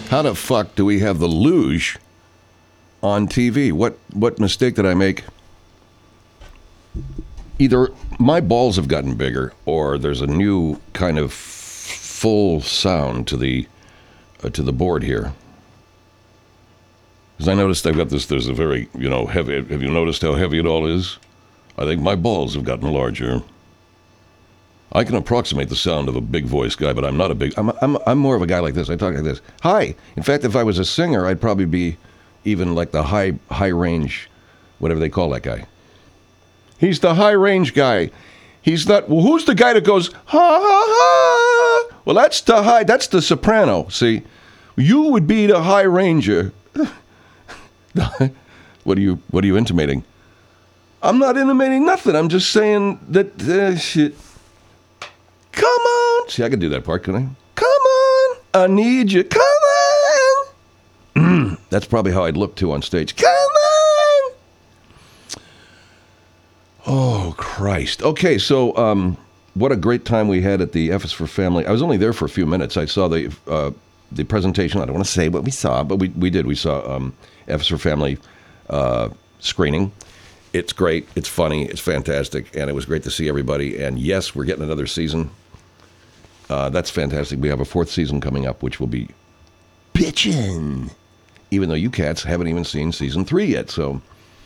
How the fuck do we have the luge on TV? What mistake did I make? Either my balls have gotten bigger, or there's a new kind of full sound to the board here. Because I noticed I've got this. There's a very heavy. Have you noticed how heavy it all is? I think my balls have gotten larger. I can approximate the sound of a big voice guy, but I'm not a big. I'm more of a guy like this. I talk like this. Hi. In fact, if I was a singer, I'd probably be even like the high range, whatever they call that guy. He's the high range guy. He's not. Well, who's the guy that goes ha ha ha? Well, that's the soprano. See, you would be the high ranger. What are you intimating? I'm not intimating nothing. I'm just saying that shit. Come on. See, I can do that part, can I? Come on. I need you. Come on. That's probably how I'd look too on stage. Come on. Oh, Christ. Okay, so what a great time we had at the F is for Family. I was only there for a few minutes. I saw the presentation. I don't want to say what we saw, but we did. We saw F is for Family screening. It's great. It's funny. It's fantastic. And it was great to see everybody. And yes, we're getting another season. That's fantastic. We have a 4th season coming up, which will be bitchin'. Even though you cats haven't even seen season 3 yet. So,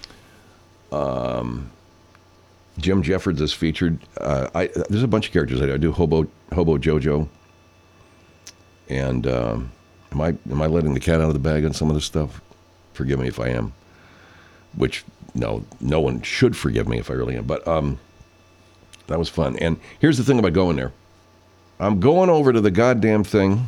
Jim Jeffords is featured. There's a bunch of characters. I do Hobo Jojo. And am I letting the cat out of the bag on some of this stuff? Forgive me if I am. Which, no one should forgive me if I really am. But that was fun. And here's the thing about going there. I'm going over to the goddamn thing.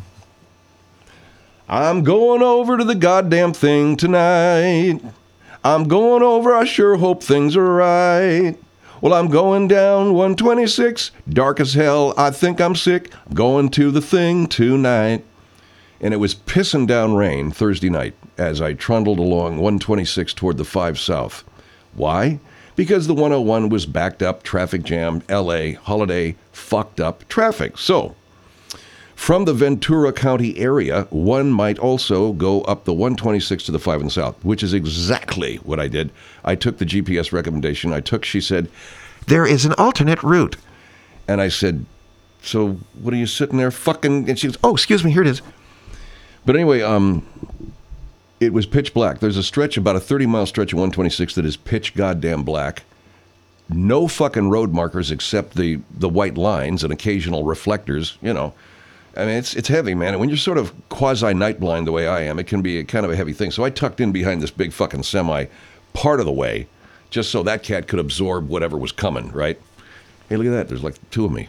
I'm going over to the goddamn thing tonight. I'm going over, I sure hope things are right. Well, I'm going down 126, dark as hell, I think I'm sick. I'm going to the thing tonight. And it was pissing down rain Thursday night as I trundled along 126 toward the 5 South. Why? Because the 101 was backed up, traffic jammed, LA, holiday, fucked up traffic. So, from the Ventura County area, one might also go up the 126 to the 5 and South, which is exactly what I did. I took the GPS recommendation. She said, there is an alternate route. And I said, so what are you sitting there fucking? And she goes, oh, excuse me, here it is. But anyway, it was pitch black. There's a stretch, about a 30-mile stretch of 126 that is pitch goddamn black. No fucking road markers except the white lines and occasional reflectors, I mean, it's heavy, man. And when you're sort of quasi-night blind the way I am, it can be kind of a heavy thing. So I tucked in behind this big fucking semi part of the way, just so that cat could absorb whatever was coming, right? Hey, look at that. There's like 2 of me.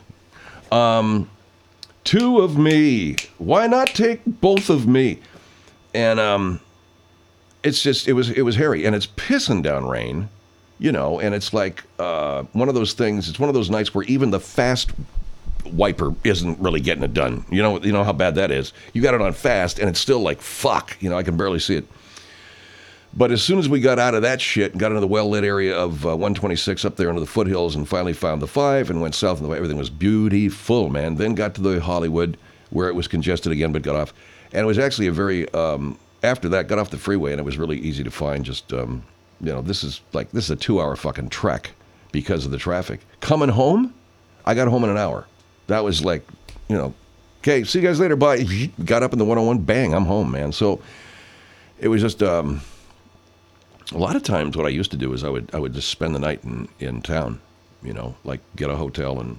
2 of me. Why not take both of me? And it's just, it was hairy. And it's pissing down rain, and it's like one of those things, it's one of those nights where even the fast wiper isn't really getting it done. You know how bad that is. You got it on fast, and it's still like, fuck, I can barely see it. But as soon as we got out of that shit and got into the well-lit area of 126 up there into the foothills and finally found the 5 and went south, and everything was beautiful, man. Then got to the Hollywood where it was congested again, but got off. And it was actually a very, after that, got off the freeway, and it was really easy to find. Just, this is a 2-hour fucking trek because of the traffic. Coming home, I got home in an hour. That was like, okay, see you guys later, bye. Got up in the 101, bang, I'm home, man. So it was just, a lot of times what I used to do is I would just spend the night in town, like get a hotel and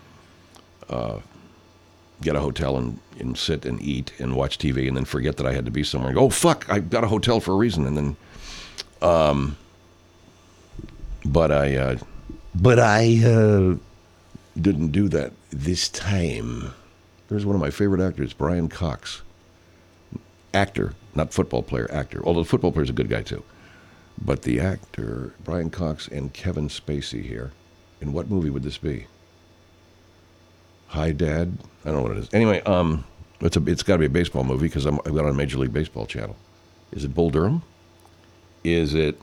sit and eat and watch TV and then forget that I had to be somewhere and go, oh, fuck, I got a hotel for a reason. And then, but I didn't do that this time. There's one of my favorite actors, Brian Cox. Actor, not football player, actor. Although the football player's a good guy too. But the actor, Brian Cox and Kevin Spacey here. In what movie would this be? Hi, Dad? I don't know what it is. Anyway, it's got to be a baseball movie because I've got it on a Major League Baseball channel. Is it Bull Durham? Is it...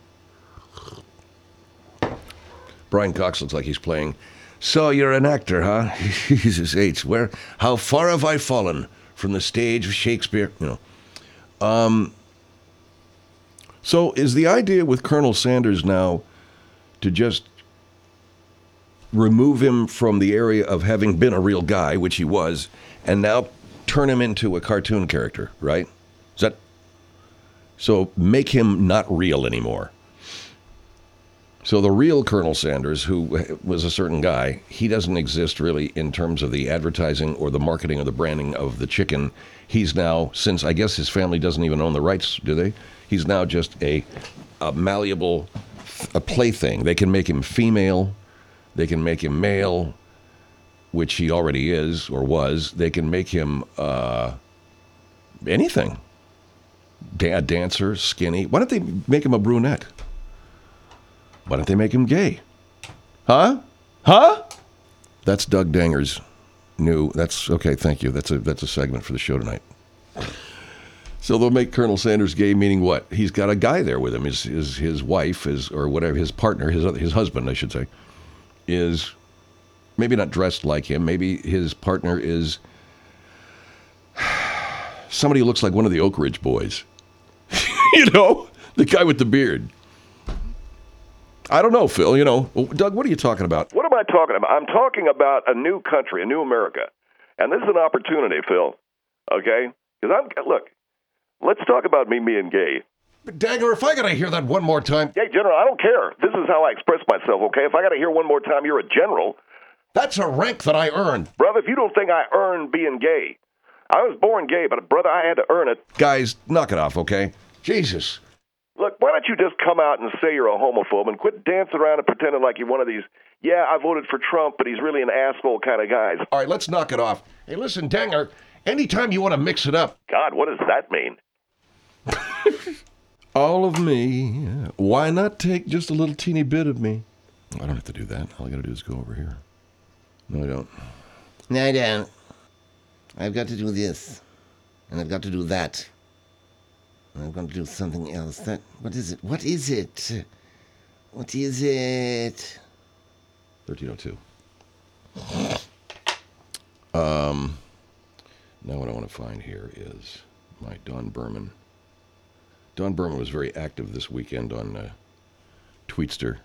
Brian Cox looks like he's playing... So you're an actor, huh? Jesus H. How far have I fallen from the stage of Shakespeare? So is the idea with Colonel Sanders now to just remove him from the area of having been a real guy, which he was, and now turn him into a cartoon character, right? Is that so? Make him not real anymore. So the real Colonel Sanders, who was a certain guy, he doesn't exist really in terms of the advertising or the marketing or the branding of the chicken. He's now, since I guess his family doesn't even own the rights, do they? He's now just a malleable a plaything. They can make him female. They can make him male, which he already is or was. They can make him anything. A dancer, skinny. Why don't they make him a brunette? Why don't they make him gay? Huh? That's Doug Danger's new. That's okay. Thank you. That's a segment for the show tonight. So they'll make Colonel Sanders gay, meaning what? He's got a guy there with him. His wife or whatever, his partner, his husband, I should say, is maybe not dressed like him. Maybe his partner is somebody who looks like one of the Oak Ridge Boys. You know, the guy with the beard. I don't know, Phil. You know, Doug, what are you talking about? What am I talking about? I'm talking about a new country, a new America. And this is an opportunity, Phil. Okay? Because look, let's talk about me being gay. But Dagger, if I got to hear that one more time. Hey, General, I don't care. This is how I express myself, okay? If I got to hear one more time you're a general. That's a rank that I earned. Brother, if you don't think I earned being gay. I was born gay, but brother, I had to earn it. Guys, knock it off, okay? Jesus. Look, why don't you just come out and say you're a homophobe and quit dancing around and pretending like you're one of these, yeah, I voted for Trump, but he's really an asshole kind of guys. All right, let's knock it off. Hey, listen, Danger, anytime you want to mix it up. God, what does that mean? All of me. Why not take just a little teeny bit of me? I don't have to do that. All I got to do is go over here. No, I don't. No, I don't. I've got to do this. And I've got to do that. And I've got to do something else. What is it? 1302. Now what I want to find here is my Don Berman. Don Berman was very active this weekend on Tweetster.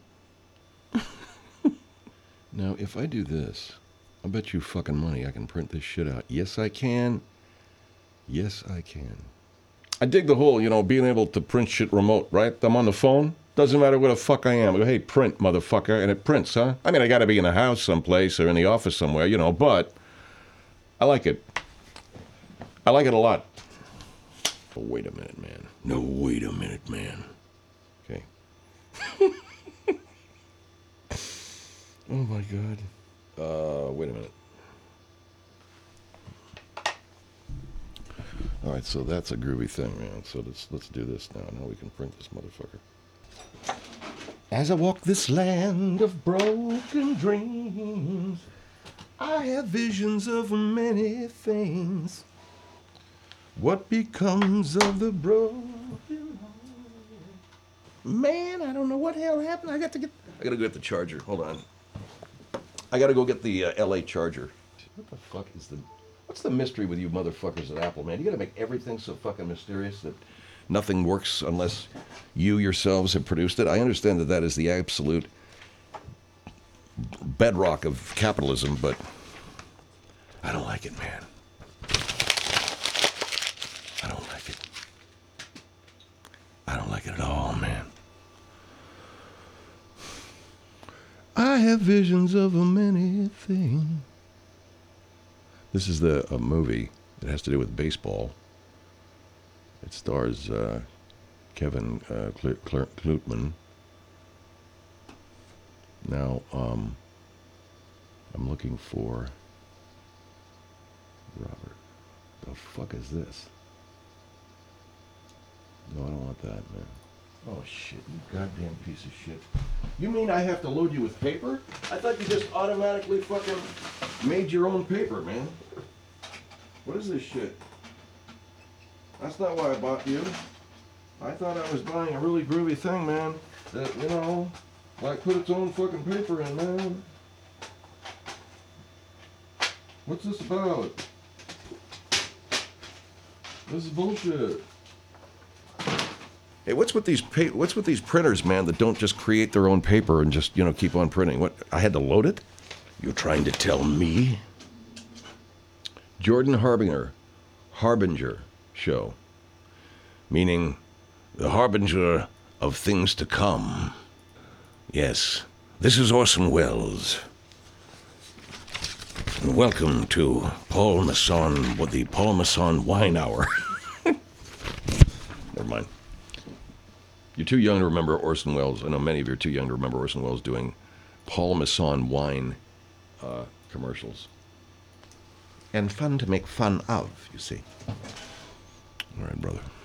Now, if I do this, I'll bet you fucking money I can print this shit out. Yes, I can. Yes, I can. I dig the whole, being able to print shit remote, right? I'm on the phone. Doesn't matter where the fuck I am. I go, hey, print, motherfucker. And it prints, huh? I mean, I got to be in the house someplace or in the office somewhere, but I like it. I like it a lot. Oh, wait a minute, man. No, wait a minute, man. Okay. Oh, my God. Wait a minute. All right, so that's a groovy thing, man. So let's do this now. Now we can print this motherfucker. As I walk this land of broken dreams, I have visions of many things. What becomes of the broken heart? Man, I don't know what the hell happened. I gotta go get the charger. Hold on. I gotta go get the LA charger. What the fuck is what's the mystery with you motherfuckers at Apple, man? You gotta make everything so fucking mysterious that nothing works unless you yourselves have produced it. I understand that is the absolute bedrock of capitalism, but I don't like it, man. I don't like it. I don't like it at all, man. I have visions of a many thing. This is a movie. It has to do with baseball. It stars Kevin Klutman. Now, I'm looking for Robert. The fuck is this? No, I don't want that, man. Oh, shit, you goddamn piece of shit. You mean I have to load you with paper? I thought you just automatically fucking made your own paper, man. What is this shit? That's not why I bought you. I thought I was buying a really groovy thing, man. That, like put its own fucking paper in, man. What's this about? This is bullshit. Hey, what's with these printers, man, that don't just create their own paper and just, keep on printing? What? I had to load it? You're trying to tell me? Jordan Harbinger show, meaning the harbinger of things to come. Yes, this is Orson Welles. And welcome to Paul Masson with the Paul Masson Wine Hour. Never mind. You're too young to remember Orson Welles. I know many of you are too young to remember Orson Welles doing Paul Masson wine commercials. And fun to make fun of, you see. All right, brother.